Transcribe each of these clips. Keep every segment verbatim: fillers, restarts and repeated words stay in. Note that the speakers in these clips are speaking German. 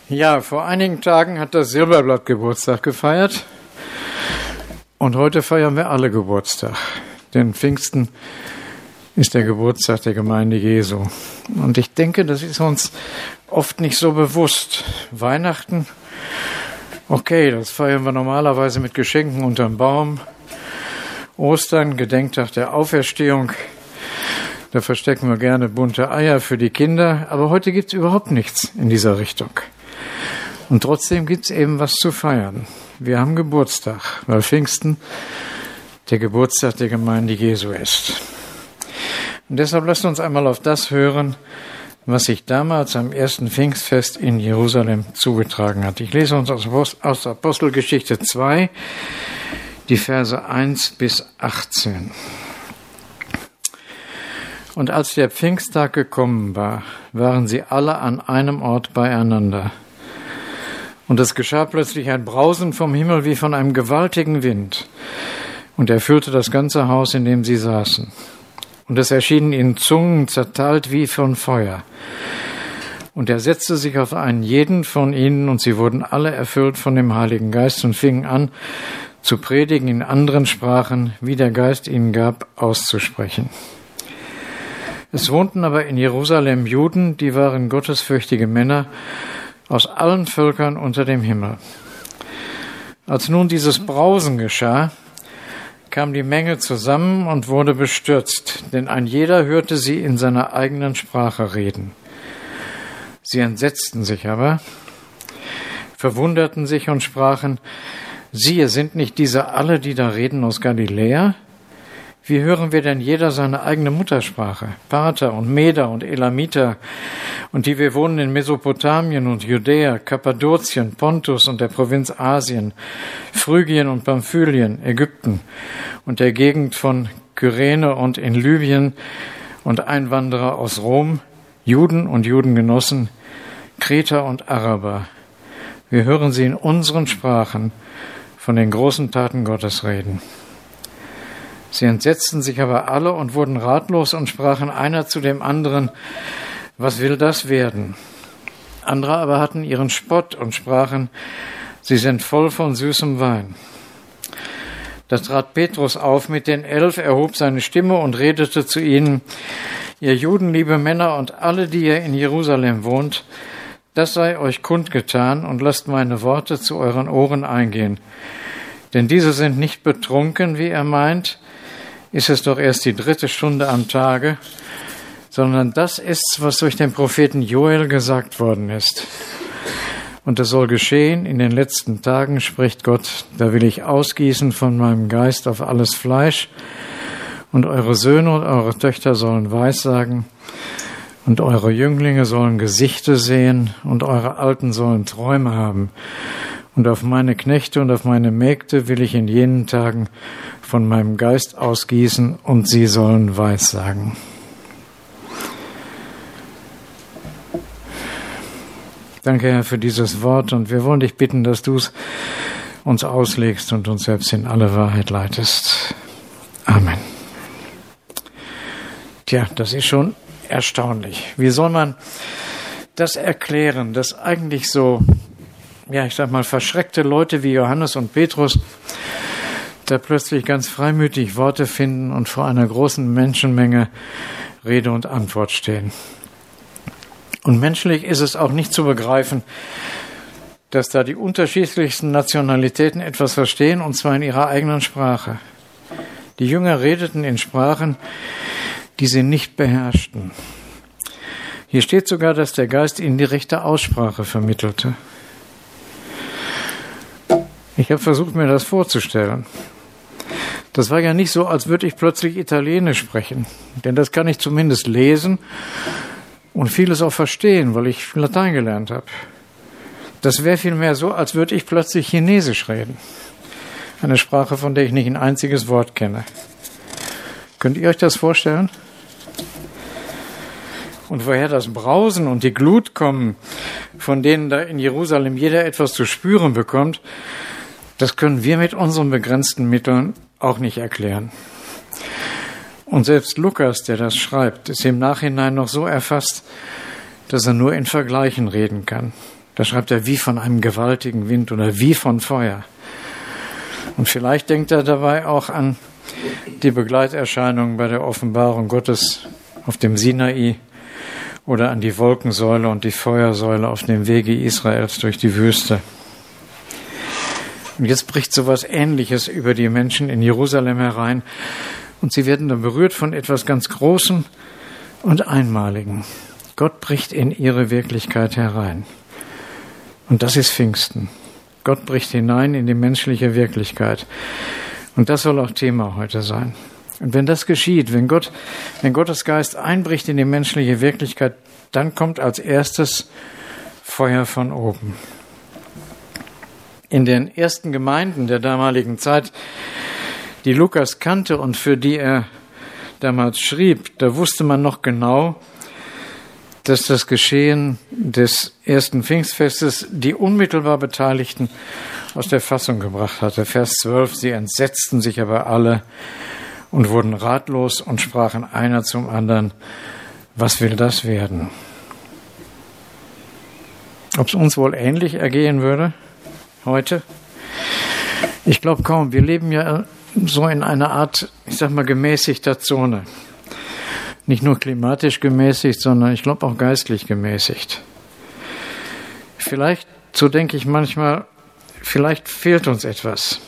Ja, vor einigen Tagen hat das Silberblatt Geburtstag gefeiert und heute feiern wir alle Geburtstag, denn Pfingsten ist der Geburtstag der Gemeinde Jesu. Und ich denke, das ist uns oft nicht so bewusst. Weihnachten, okay, das feiern wir normalerweise mit Geschenken unterm Baum. Ostern, Gedenktag der Auferstehung, da verstecken wir gerne bunte Eier für die Kinder, aber heute gibt's überhaupt nichts in dieser Richtung. Und trotzdem gibt's eben was zu feiern. Wir haben Geburtstag, weil Pfingsten der Geburtstag der Gemeinde Jesu ist. Und deshalb lasst uns einmal auf das hören, was sich damals am ersten Pfingstfest in Jerusalem zugetragen hat. Ich lese uns aus Apostelgeschichte zwei, die Verse eins bis achtzehn. Und als der Pfingsttag gekommen war, waren sie alle an einem Ort beieinander. Und es geschah plötzlich ein Brausen vom Himmel wie von einem gewaltigen Wind und erfüllte das ganze Haus, in dem sie saßen. Und es erschienen ihnen Zungen zerteilt wie von Feuer. Und er setzte sich auf einen jeden von ihnen, und sie wurden alle erfüllt von dem Heiligen Geist und fingen an, zu predigen in anderen Sprachen, wie der Geist ihnen gab, auszusprechen. Es wohnten aber in Jerusalem Juden, die waren gottesfürchtige Männer, aus allen Völkern unter dem Himmel. Als nun dieses Brausen geschah, kam die Menge zusammen und wurde bestürzt, denn ein jeder hörte sie in seiner eigenen Sprache reden. Sie entsetzten sich aber, verwunderten sich und sprachen: Siehe, sind nicht diese alle, die da reden, aus Galiläa? Wie hören wir denn jeder seine eigene Muttersprache? Parther und Meder und Elamiter, und die wir wohnen in Mesopotamien und Judäa, Kappadokien, Pontus und der Provinz Asien, Phrygien und Pamphylien, Ägypten und der Gegend von Kyrene und in Libyen und Einwanderer aus Rom, Juden und Judengenossen, Kreter und Araber. Wir hören sie in unseren Sprachen von den großen Taten Gottes reden. Sie entsetzten sich aber alle und wurden ratlos und sprachen einer zu dem anderen: Was will das werden? Andere aber hatten ihren Spott und sprachen: Sie sind voll von süßem Wein. Da trat Petrus auf mit den Elf, erhob seine Stimme und redete zu ihnen: Ihr Juden, liebe Männer und alle, die ihr in Jerusalem wohnt, das sei euch kundgetan, und lasst meine Worte zu euren Ohren eingehen. Denn diese sind nicht betrunken, wie er meint, ist es doch erst die dritte Stunde am Tage, sondern das ist's, was durch den Propheten Joel gesagt worden ist. Und es soll geschehen in den letzten Tagen, spricht Gott, da will ich ausgießen von meinem Geist auf alles Fleisch, und eure Söhne und eure Töchter sollen Weissagen, und eure Jünglinge sollen Gesichter sehen, und eure Alten sollen Träume haben. Und auf meine Knechte und auf meine Mägde will ich in jenen Tagen von meinem Geist ausgießen, und sie sollen Weissagen. Danke, Herr, für dieses Wort, und wir wollen dich bitten, dass du es uns auslegst und uns selbst in alle Wahrheit leitest. Amen. Tja, das ist schon erstaunlich. Wie soll man das erklären, dass eigentlich so, ja, ich sag mal, verschreckte Leute wie Johannes und Petrus da plötzlich ganz freimütig Worte finden und vor einer großen Menschenmenge Rede und Antwort stehen. Und menschlich ist es auch nicht zu begreifen, dass da die unterschiedlichsten Nationalitäten etwas verstehen, und zwar in ihrer eigenen Sprache. Die Jünger redeten in Sprachen, die sie nicht beherrschten. Hier steht sogar, dass der Geist ihnen die rechte Aussprache vermittelte. Ich habe versucht, mir das vorzustellen. Das war ja nicht so, als würde ich plötzlich Italienisch sprechen, denn das kann ich zumindest lesen und vieles auch verstehen, weil ich Latein gelernt habe. Das wäre vielmehr so, als würde ich plötzlich Chinesisch reden. Eine Sprache, von der ich nicht ein einziges Wort kenne. Könnt ihr euch das vorstellen? Und woher das Brausen und die Glut kommen, von denen da in Jerusalem jeder etwas zu spüren bekommt, das können wir mit unseren begrenzten Mitteln auch nicht erklären. Und selbst Lukas, der das schreibt, ist im Nachhinein noch so erfasst, dass er nur in Vergleichen reden kann. Da schreibt er wie von einem gewaltigen Wind oder wie von Feuer. Und vielleicht denkt er dabei auch an die Begleiterscheinungen bei der Offenbarung Gottes auf dem Sinai oder an die Wolkensäule und die Feuersäule auf dem Wege Israels durch die Wüste. Und jetzt bricht so etwas Ähnliches über die Menschen in Jerusalem herein und sie werden dann berührt von etwas ganz Großem und Einmaligem. Gott bricht in ihre Wirklichkeit herein. Und das ist Pfingsten. Gott bricht hinein in die menschliche Wirklichkeit. Und das soll auch Thema heute sein. Und wenn das geschieht, wenn Gott, wenn Gottes Geist einbricht in die menschliche Wirklichkeit, dann kommt als erstes Feuer von oben. In den ersten Gemeinden der damaligen Zeit, die Lukas kannte und für die er damals schrieb, da wusste man noch genau, dass das Geschehen des ersten Pfingstfestes die unmittelbar Beteiligten aus der Fassung gebracht hatte. Vers zwölf, sie entsetzten sich aber alle und wurden ratlos und sprachen einer zum anderen, was will das werden? Ob es uns wohl ähnlich ergehen würde heute? Ich glaube kaum. Wir leben ja so in einer Art, ich sag mal, gemäßigter Zone. Nicht nur klimatisch gemäßigt, sondern ich glaube auch geistlich gemäßigt. Vielleicht, so denke ich manchmal, vielleicht fehlt uns etwas.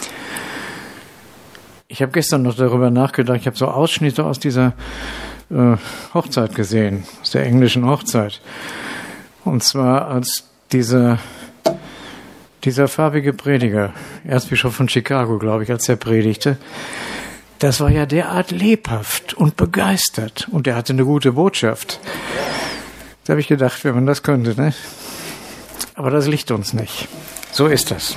Ich habe gestern noch darüber nachgedacht, ich habe so Ausschnitte aus dieser äh, Hochzeit gesehen, aus der englischen Hochzeit. Und zwar als dieser, dieser farbige Prediger, Erzbischof von Chicago, glaube ich, als er predigte, das war ja derart lebhaft und begeistert. Und er hatte eine gute Botschaft. Da habe ich gedacht, wenn man das könnte, ne? Aber das liegt uns nicht. So ist das.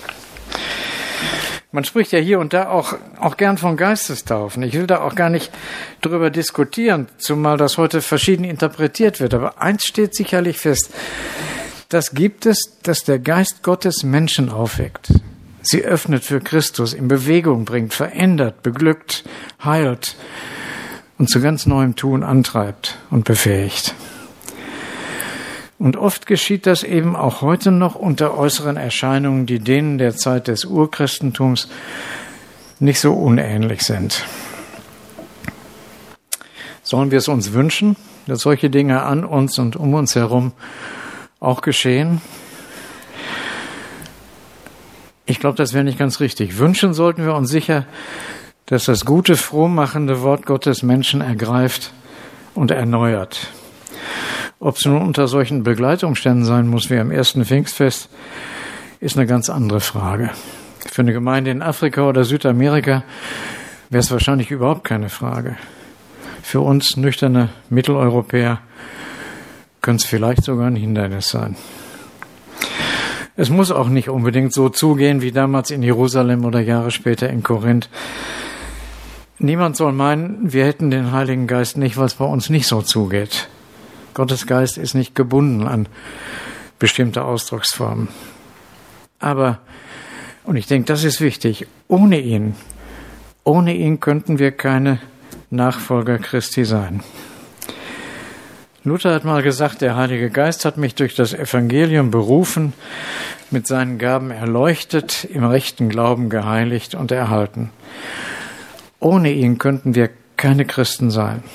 Man spricht ja hier und da auch, auch gern von Geistestaufen. Ich will da auch gar nicht drüber diskutieren, zumal das heute verschieden interpretiert wird. Aber eins steht sicherlich fest. Das gibt es, dass der Geist Gottes Menschen aufweckt. Sie öffnet für Christus, in Bewegung bringt, verändert, beglückt, heilt und zu ganz neuem Tun antreibt und befähigt. Und oft geschieht das eben auch heute noch unter äußeren Erscheinungen, die denen der Zeit des Urchristentums nicht so unähnlich sind. Sollen wir es uns wünschen, dass solche Dinge an uns und um uns herum auch geschehen? Ich glaube, das wäre nicht ganz richtig. Wünschen sollten wir uns sicher, dass das gute, frohmachende Wort Gottes Menschen ergreift und erneuert. Ob es nun unter solchen Begleitumständen sein muss wie am ersten Pfingstfest, ist eine ganz andere Frage. Für eine Gemeinde in Afrika oder Südamerika wäre es wahrscheinlich überhaupt keine Frage. Für uns nüchterne Mitteleuropäer könnte es vielleicht sogar ein Hindernis sein. Es muss auch nicht unbedingt so zugehen wie damals in Jerusalem oder Jahre später in Korinth. Niemand soll meinen, wir hätten den Heiligen Geist nicht, weil es bei uns nicht so zugeht. Gottes Geist ist nicht gebunden an bestimmte Ausdrucksformen. Aber, und ich denke, das ist wichtig, ohne ihn, ohne ihn könnten wir keine Nachfolger Christi sein. Luther hat mal gesagt, der Heilige Geist hat mich durch das Evangelium berufen, mit seinen Gaben erleuchtet, im rechten Glauben geheiligt und erhalten. Ohne ihn könnten wir keine Christen sein.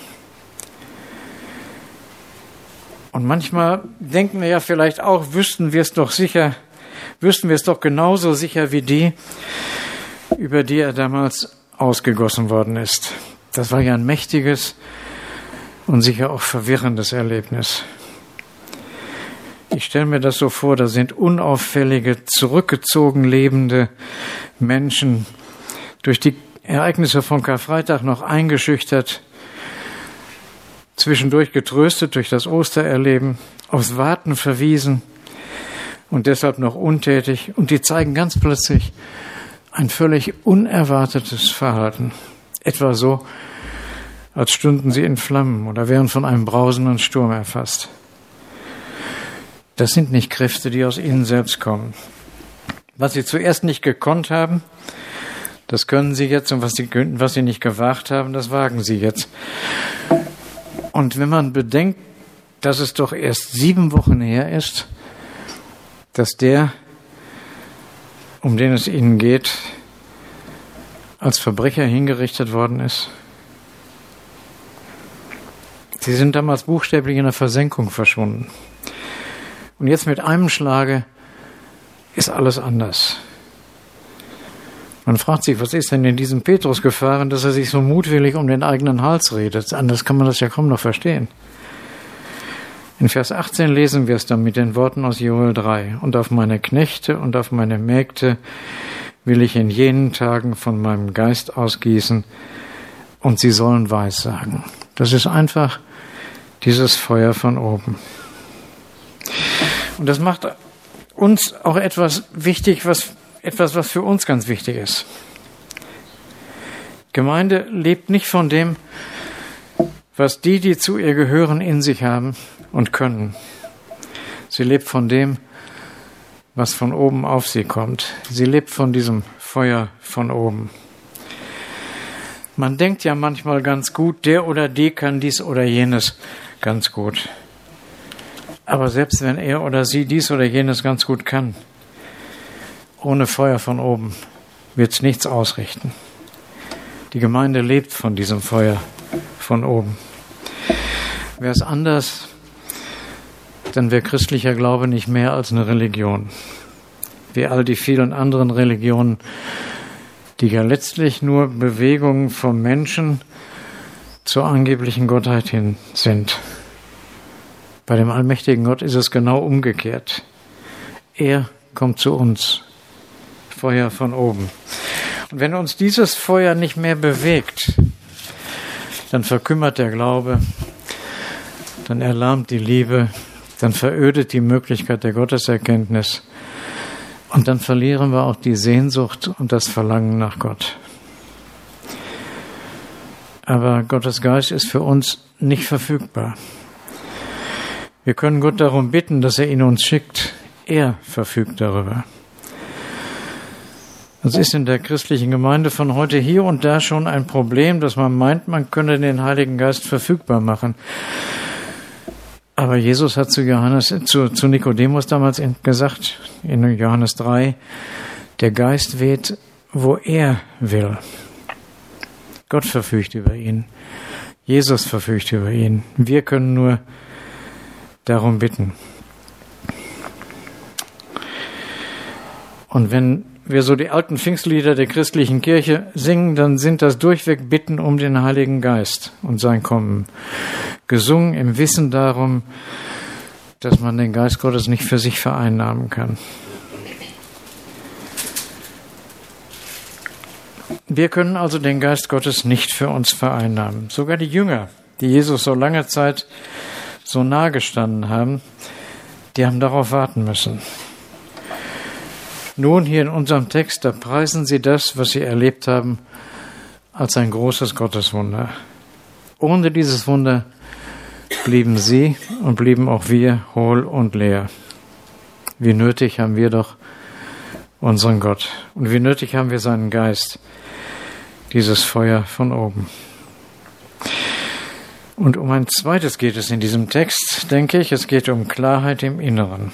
Und manchmal denken wir ja vielleicht auch, wüssten wir es doch sicher, wüssten wir es doch genauso sicher wie die, über die er damals ausgegossen worden ist. Das war ja ein mächtiges und sicher auch verwirrendes Erlebnis. Ich stelle mir das so vor, da sind unauffällige, zurückgezogen lebende Menschen, durch die Ereignisse von Karfreitag noch eingeschüchtert, zwischendurch getröstet durch das Ostererleben, aufs Warten verwiesen und deshalb noch untätig. Und die zeigen ganz plötzlich ein völlig unerwartetes Verhalten. Etwa so, als stünden sie in Flammen oder wären von einem brausenden Sturm erfasst. Das sind nicht Kräfte, die aus ihnen selbst kommen. Was sie zuerst nicht gekonnt haben, das können sie jetzt, und was sie, was sie nicht gewagt haben, das wagen sie jetzt. Und wenn man bedenkt, dass es doch erst sieben Wochen her ist, dass der, um den es ihnen geht, als Verbrecher hingerichtet worden ist? Sie sind damals buchstäblich in der Versenkung verschwunden. Und jetzt mit einem Schlage ist alles anders. Man fragt sich, was ist denn in diesem Petrus gefahren, dass er sich so mutwillig um den eigenen Hals redet? Anders kann man das ja kaum noch verstehen. In Vers achtzehn lesen wir es dann mit den Worten aus Joel drei. Und auf meine Knechte und auf meine Mägde will ich in jenen Tagen von meinem Geist ausgießen und sie sollen Weissagen. Das ist einfach dieses Feuer von oben. Und das macht uns auch etwas wichtig, was etwas, was für uns ganz wichtig ist. Gemeinde lebt nicht von dem, was die, die zu ihr gehören, in sich haben und können. Sie lebt von dem, was von oben auf sie kommt. Sie lebt von diesem Feuer von oben. Man denkt ja manchmal ganz gut, der oder die kann dies oder jenes ganz gut. Aber selbst wenn er oder sie dies oder jenes ganz gut kann, ohne Feuer von oben wird es nichts ausrichten. Die Gemeinde lebt von diesem Feuer von oben. Wäre es anders, dann wäre christlicher Glaube nicht mehr als eine Religion. Wie all die vielen anderen Religionen, die ja letztlich nur Bewegungen vom Menschen zur angeblichen Gottheit hin sind. Bei dem allmächtigen Gott ist es genau umgekehrt. Er kommt zu uns. Feuer von oben. Und wenn uns dieses Feuer nicht mehr bewegt, dann verkümmert der Glaube, dann erlahmt die Liebe, dann verödet die Möglichkeit der Gotteserkenntnis und dann verlieren wir auch die Sehnsucht und das Verlangen nach Gott. Aber Gottes Geist ist für uns nicht verfügbar. Wir können Gott darum bitten, dass er ihn uns schickt. Er verfügt darüber. Es ist in der christlichen Gemeinde von heute hier und da schon ein Problem, dass man meint, man könne den Heiligen Geist verfügbar machen. Aber Jesus hat zu Johannes, zu, zu Nikodemus damals gesagt, in Johannes drei, der Geist weht, wo er will. Gott verfügt über ihn. Jesus verfügt über ihn. Wir können nur darum bitten. Und wenn wir so die alten Pfingstlieder der christlichen Kirche singen, dann sind das durchweg Bitten um den Heiligen Geist und sein Kommen. Gesungen im Wissen darum, dass man den Geist Gottes nicht für sich vereinnahmen kann. Wir können also den Geist Gottes nicht für uns vereinnahmen. Sogar die Jünger, die Jesus so lange Zeit so nahe gestanden haben, die haben darauf warten müssen. Nun, hier in unserem Text, da preisen sie das, was sie erlebt haben, als ein großes Gotteswunder. Ohne dieses Wunder blieben sie und blieben auch wir hohl und leer. Wie nötig haben wir doch unseren Gott. Und wie nötig haben wir seinen Geist, dieses Feuer von oben. Und um ein zweites geht es in diesem Text, denke ich. Es geht um Klarheit im Inneren.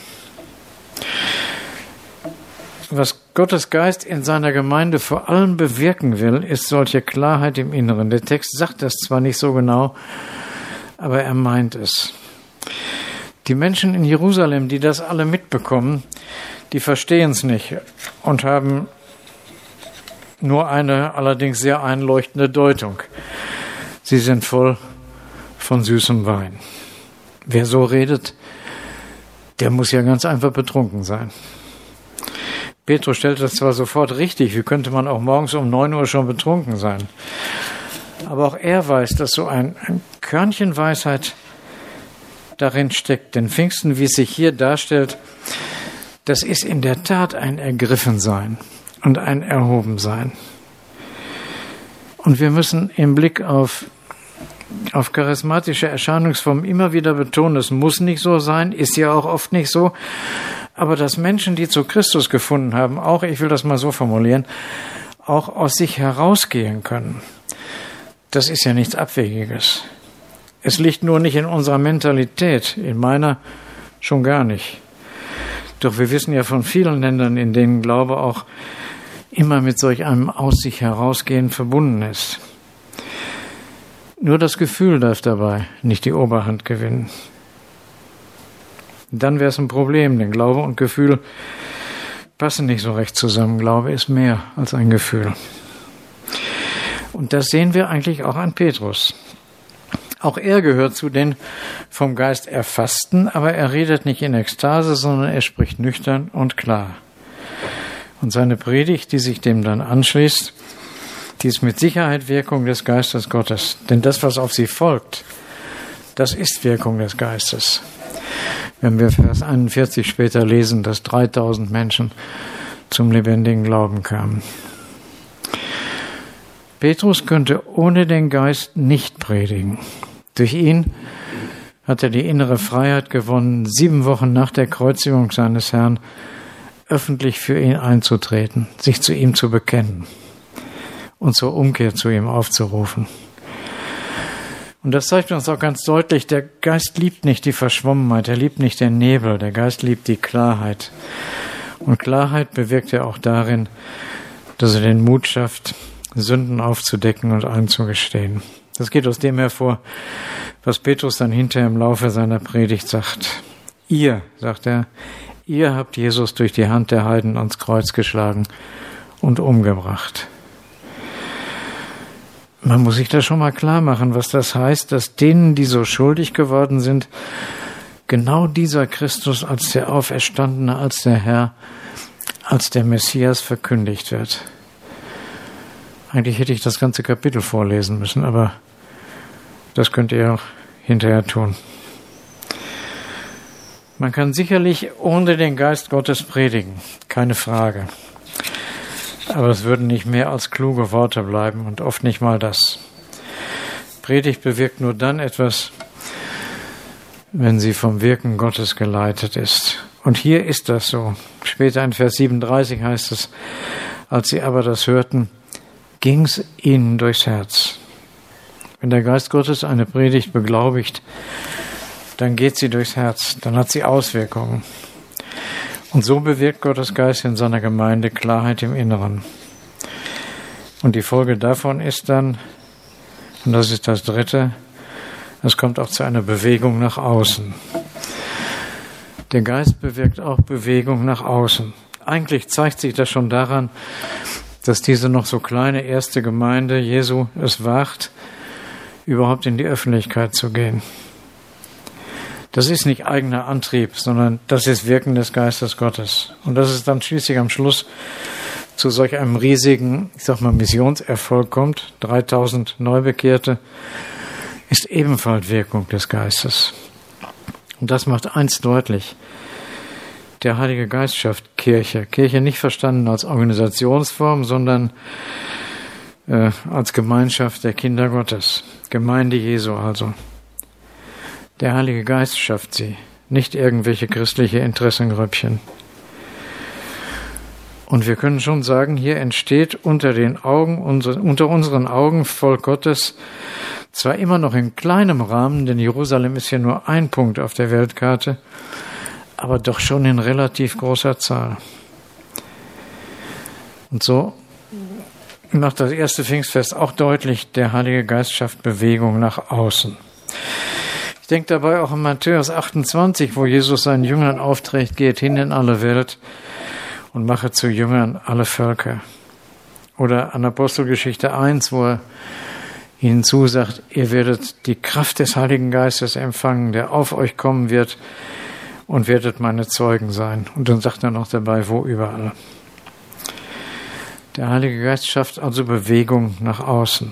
Was Gottes Geist in seiner Gemeinde vor allem bewirken will, ist solche Klarheit im Inneren. Der Text sagt das zwar nicht so genau, aber er meint es. Die Menschen in Jerusalem, die das alle mitbekommen, die verstehen es nicht und haben nur eine allerdings sehr einleuchtende Deutung. Sie sind voll von süßem Wein. Wer so redet, der muss ja ganz einfach betrunken sein. Petrus stellt das zwar sofort richtig, wie könnte man auch morgens um neun Uhr schon betrunken sein? Aber auch er weiß, dass so ein, ein Körnchen Weisheit darin steckt. Denn Pfingsten, wie es sich hier darstellt, das ist in der Tat ein Ergriffensein und ein Erhobensein. Und wir müssen im Blick auf, auf charismatische Erscheinungsformen immer wieder betonen, es muss nicht so sein, ist ja auch oft nicht so, aber dass Menschen, die zu Christus gefunden haben, auch, ich will das mal so formulieren, auch aus sich herausgehen können. Das ist ja nichts Abwegiges. Es liegt nur nicht in unserer Mentalität, in meiner schon gar nicht. Doch wir wissen ja von vielen Ländern, in denen Glaube auch immer mit solch einem aus sich herausgehen verbunden ist. Nur das Gefühl darf dabei nicht die Oberhand gewinnen. Dann wäre es ein Problem, denn Glaube und Gefühl passen nicht so recht zusammen. Glaube ist mehr als ein Gefühl. Und das sehen wir eigentlich auch an Petrus. Auch er gehört zu den vom Geist Erfassten, aber er redet nicht in Ekstase, sondern er spricht nüchtern und klar. Und seine Predigt, die sich dem dann anschließt, die ist mit Sicherheit Wirkung des Geistes Gottes. Denn das, was auf sie folgt, das ist Wirkung des Geistes. Wenn wir Vers einundvierzig später lesen, dass dreitausend Menschen zum lebendigen Glauben kamen. Petrus könnte ohne den Geist nicht predigen. Durch ihn hat er die innere Freiheit gewonnen, sieben Wochen nach der Kreuzigung seines Herrn öffentlich für ihn einzutreten, sich zu ihm zu bekennen und zur Umkehr zu ihm aufzurufen. Und das zeigt uns auch ganz deutlich, der Geist liebt nicht die Verschwommenheit, er liebt nicht den Nebel, der Geist liebt die Klarheit. Und Klarheit bewirkt er auch darin, dass er den Mut schafft, Sünden aufzudecken und einzugestehen. Das geht aus dem hervor, was Petrus dann hinterher im Laufe seiner Predigt sagt. Ihr, sagt er, ihr habt Jesus durch die Hand der Heiden ans Kreuz geschlagen und umgebracht. Man muss sich das schon mal klar machen, was das heißt, dass denen, die so schuldig geworden sind, genau dieser Christus als der Auferstandene, als der Herr, als der Messias verkündigt wird. Eigentlich hätte ich das ganze Kapitel vorlesen müssen, aber das könnt ihr auch hinterher tun. Man kann sicherlich ohne den Geist Gottes predigen, keine Frage. Aber es würden nicht mehr als kluge Worte bleiben und oft nicht mal das. Predigt bewirkt nur dann etwas, wenn sie vom Wirken Gottes geleitet ist. Und hier ist das so. Später in Vers siebenunddreißig heißt es, als sie aber das hörten, ging's ihnen durchs Herz. Wenn der Geist Gottes eine Predigt beglaubigt, dann geht sie durchs Herz, dann hat sie Auswirkungen. Und so bewirkt Gottes Geist in seiner Gemeinde Klarheit im Inneren. Und die Folge davon ist dann, und das ist das Dritte, es kommt auch zu einer Bewegung nach außen. Der Geist bewirkt auch Bewegung nach außen. Eigentlich zeigt sich das schon daran, dass diese noch so kleine erste Gemeinde Jesu es wagt, überhaupt in die Öffentlichkeit zu gehen. Das ist nicht eigener Antrieb, sondern das ist Wirken des Geistes Gottes. Und dass es dann schließlich am Schluss zu solch einem riesigen, ich sag mal, Missionserfolg kommt, dreitausend Neubekehrte, ist ebenfalls Wirkung des Geistes. Und das macht eins deutlich. Der Heilige Geist schafft Kirche. Kirche nicht verstanden als Organisationsform, sondern äh, als Gemeinschaft der Kinder Gottes. Gemeinde Jesu also. Der Heilige Geist schafft sie, nicht irgendwelche christliche Interessengrüppchen. Und wir können schon sagen, hier entsteht unter den Augen, unter unseren Augen Volk Gottes, zwar immer noch in kleinem Rahmen, denn Jerusalem ist ja nur ein Punkt auf der Weltkarte, aber doch schon in relativ großer Zahl. Und so macht das erste Pfingstfest auch deutlich, der Heilige Geist schafft Bewegung nach außen. Ich denke dabei auch an Matthäus achtundzwanzig, wo Jesus seinen Jüngern aufträgt, geht hin in alle Welt und mache zu Jüngern alle Völker. Oder an Apostelgeschichte eins, wo er ihnen zusagt, ihr werdet die Kraft des Heiligen Geistes empfangen, der auf euch kommen wird und werdet meine Zeugen sein. Und dann sagt er noch dabei, wo überall. Der Heilige Geist schafft also Bewegung nach außen.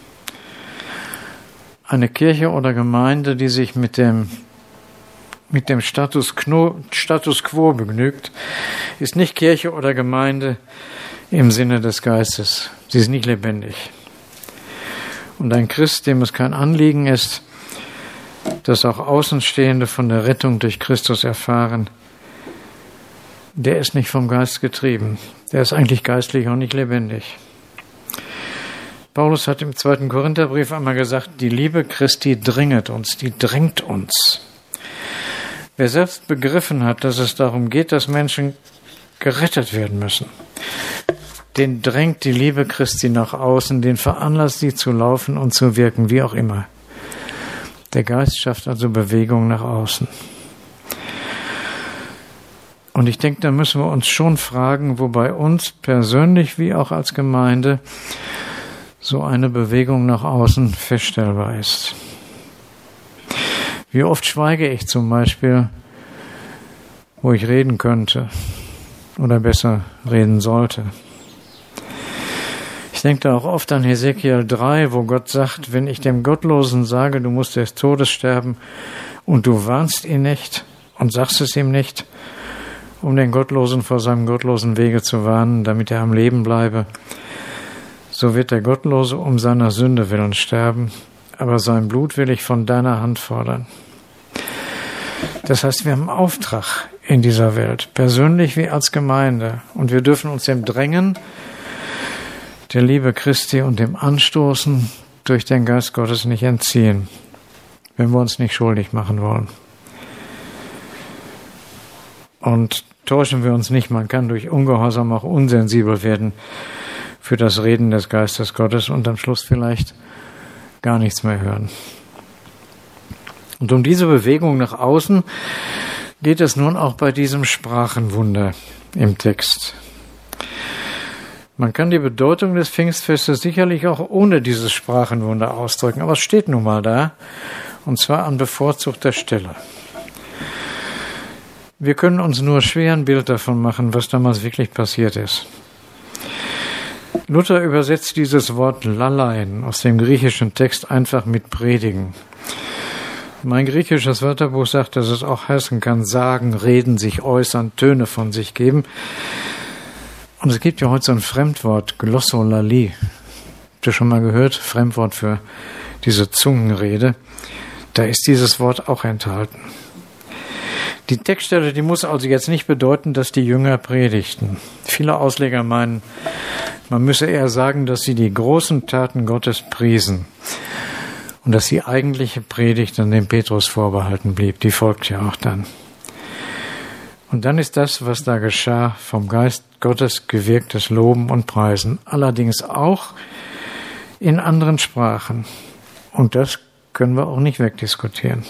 Eine Kirche oder Gemeinde, die sich mit dem, mit dem Status quo, Status quo begnügt, ist nicht Kirche oder Gemeinde im Sinne des Geistes. Sie ist nicht lebendig. Und ein Christ, dem es kein Anliegen ist, dass auch Außenstehende von der Rettung durch Christus erfahren, der ist nicht vom Geist getrieben. Der ist eigentlich geistlich auch nicht lebendig. Paulus hat im zweiten Korintherbrief einmal gesagt, die Liebe Christi dringet uns, die drängt uns. Wer selbst begriffen hat, dass es darum geht, dass Menschen gerettet werden müssen, den drängt die Liebe Christi nach außen, den veranlasst sie zu laufen und zu wirken, wie auch immer. Der Geist schafft also Bewegung nach außen. Und ich denke, da müssen wir uns schon fragen, wo bei uns persönlich wie auch als Gemeinde so eine Bewegung nach außen feststellbar ist. Wie oft schweige ich zum Beispiel, wo ich reden könnte oder besser reden sollte. Ich denke da auch oft an Hesekiel drei, wo Gott sagt, wenn ich dem Gottlosen sage, du musst des Todes sterben und du warnst ihn nicht und sagst es ihm nicht, um den Gottlosen vor seinem gottlosen Wege zu warnen, damit er am Leben bleibe, so wird der Gottlose um seiner Sünde willen sterben, aber sein Blut will ich von deiner Hand fordern. Das heißt, wir haben einen Auftrag in dieser Welt, persönlich wie als Gemeinde, und wir dürfen uns dem Drängen der Liebe Christi und dem Anstoßen durch den Geist Gottes nicht entziehen, wenn wir uns nicht schuldig machen wollen. Und täuschen wir uns nicht, man kann durch Ungehorsam auch unsensibel werden für das Reden des Geistes Gottes und am Schluss vielleicht gar nichts mehr hören. Und um diese Bewegung nach außen geht es nun auch bei diesem Sprachenwunder im Text. Man kann die Bedeutung des Pfingstfestes sicherlich auch ohne dieses Sprachenwunder ausdrücken, aber es steht nun mal da, und zwar an bevorzugter Stelle. Wir können uns nur schwer ein Bild davon machen, was damals wirklich passiert ist. Luther übersetzt dieses Wort lallein aus dem griechischen Text einfach mit predigen. Mein griechisches Wörterbuch sagt, dass es auch heißen kann, sagen, reden, sich äußern, Töne von sich geben. Und es gibt ja heute so ein Fremdwort, Glossolalie. Habt ihr schon mal gehört? Fremdwort für diese Zungenrede. Da ist dieses Wort auch enthalten. Die Textstelle, die muss also jetzt nicht bedeuten, dass die Jünger predigten. Viele Ausleger meinen, man müsse eher sagen, dass sie die großen Taten Gottes priesen und dass die eigentliche Predigt an dem Petrus vorbehalten blieb. Die folgt ja auch dann. Und dann ist das, was da geschah, vom Geist Gottes gewirktes Loben und Preisen. Allerdings auch in anderen Sprachen. Und das können wir auch nicht wegdiskutieren.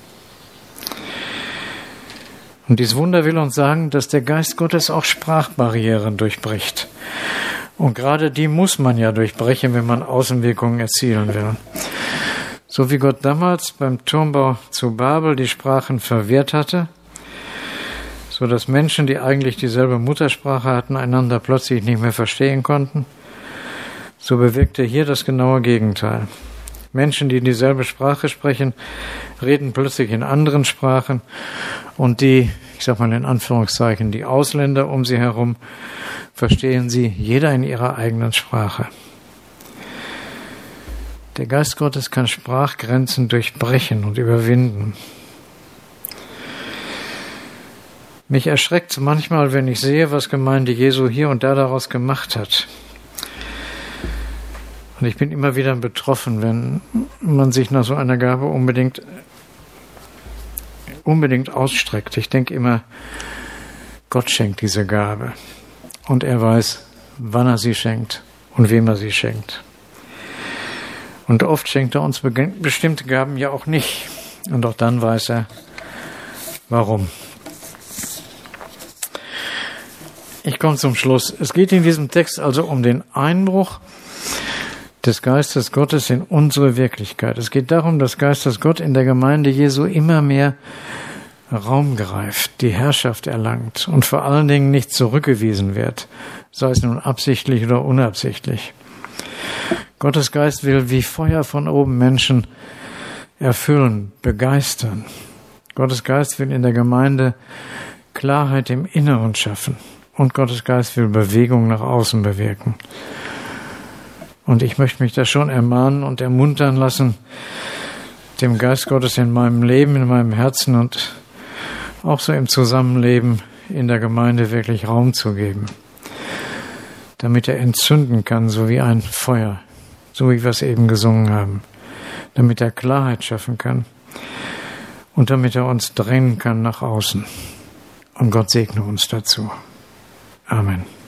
Und dieses Wunder will uns sagen, dass der Geist Gottes auch Sprachbarrieren durchbricht. Und gerade die muss man ja durchbrechen, wenn man Außenwirkungen erzielen will. So wie Gott damals beim Turmbau zu Babel die Sprachen verwirrt hatte, so dass Menschen, die eigentlich dieselbe Muttersprache hatten, einander plötzlich nicht mehr verstehen konnten, so bewirkte hier das genaue Gegenteil. Menschen, die dieselbe Sprache sprechen, reden plötzlich in anderen Sprachen und die, ich sag mal in Anführungszeichen, die Ausländer um sie herum, verstehen sie, jeder in ihrer eigenen Sprache. Der Geist Gottes kann Sprachgrenzen durchbrechen und überwinden. Mich erschreckt es manchmal, wenn ich sehe, was Gemeinde Jesu hier und da daraus gemacht hat. Und ich bin immer wieder betroffen, wenn man sich nach so einer Gabe unbedingt, unbedingt ausstreckt. Ich denke immer, Gott schenkt diese Gabe. Und er weiß, wann er sie schenkt und wem er sie schenkt. Und oft schenkt er uns bestimmte Gaben ja auch nicht. Und auch dann weiß er, warum. Ich komme zum Schluss. Es geht in diesem Text also um den Einbruch des Geistes Gottes in unsere Wirklichkeit. Es geht darum, dass Geistes Gott in der Gemeinde Jesu immer mehr Raum greift, die Herrschaft erlangt und vor allen Dingen nicht zurückgewiesen wird, sei es nun absichtlich oder unabsichtlich. Gottes Geist will wie Feuer von oben Menschen erfüllen, begeistern. Gottes Geist will in der Gemeinde Klarheit im Inneren schaffen und Gottes Geist will Bewegung nach außen bewirken. Und ich möchte mich da schon ermahnen und ermuntern lassen, dem Geist Gottes in meinem Leben, in meinem Herzen und auch so im Zusammenleben in der Gemeinde wirklich Raum zu geben, damit er entzünden kann, so wie ein Feuer, so wie wir es eben gesungen haben, damit er Klarheit schaffen kann und damit er uns drehen kann nach außen. Und Gott segne uns dazu. Amen.